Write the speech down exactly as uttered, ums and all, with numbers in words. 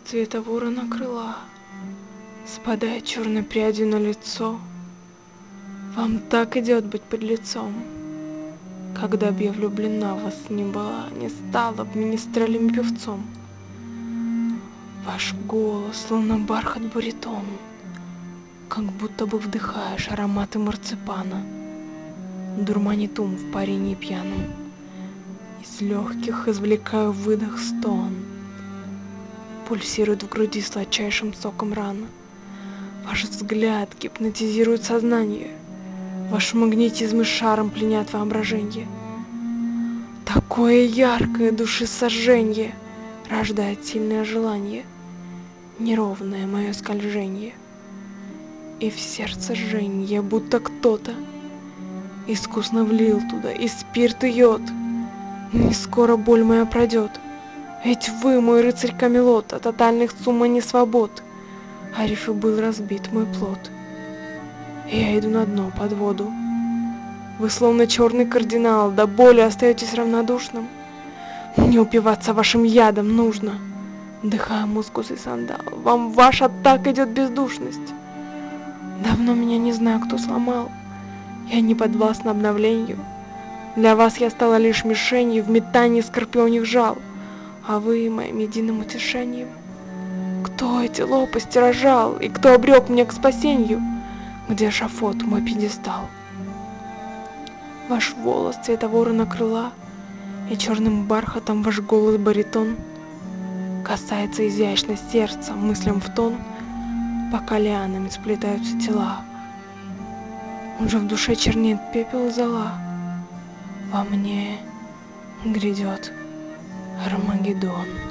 цвета ворона крыла, спадает черной прядью на лицо. Вам так идет быть под лицом, когда б я влюблена в вас не была, не стала б министрелем певцом. Ваш голос, словно бархат баритон, как будто бы вдыхаешь ароматы марципана, дурманит ум в парении пьяном. Из легких извлекаю выдох стон, пульсирует в груди сладчайшим соком рана. Ваш взгляд гипнотизирует сознание, ваш магнетизм и шаром пленят воображенье. Такое яркое душесожженье рождает сильное желание, неровное мое скольженье. И в сердце жженье, будто кто-то искусно влил туда и спирт, и йод. Не скоро боль моя пройдет, ведь вы, мой рыцарь Камелот, от тотальных сумм и несвобод. А рифы был разбит мой плод, и я иду на дно под воду. Вы словно черный кардинал, до боли остаетесь равнодушным. Мне упиваться вашим ядом нужно. Вдыхая мускус и сандал, вам ваша так идет бездушность. Давно меня не знаю, кто сломал, я не подвластна обновлению. Для вас я стала лишь мишенью в метании скорпионих жал, а вы моим единым утешением. Кто эти лопасти рожал, и кто обрек меня к спасению? Где шафот, мой пьедестал? Ваш волос цвета ворона крыла, и черным бархатом ваш голос баритон касается изящно сердца, мыслям в тон, пока лианами сплетаются тела. Уже в душе чернеет пепел зола, во мне грядет Армагеддон.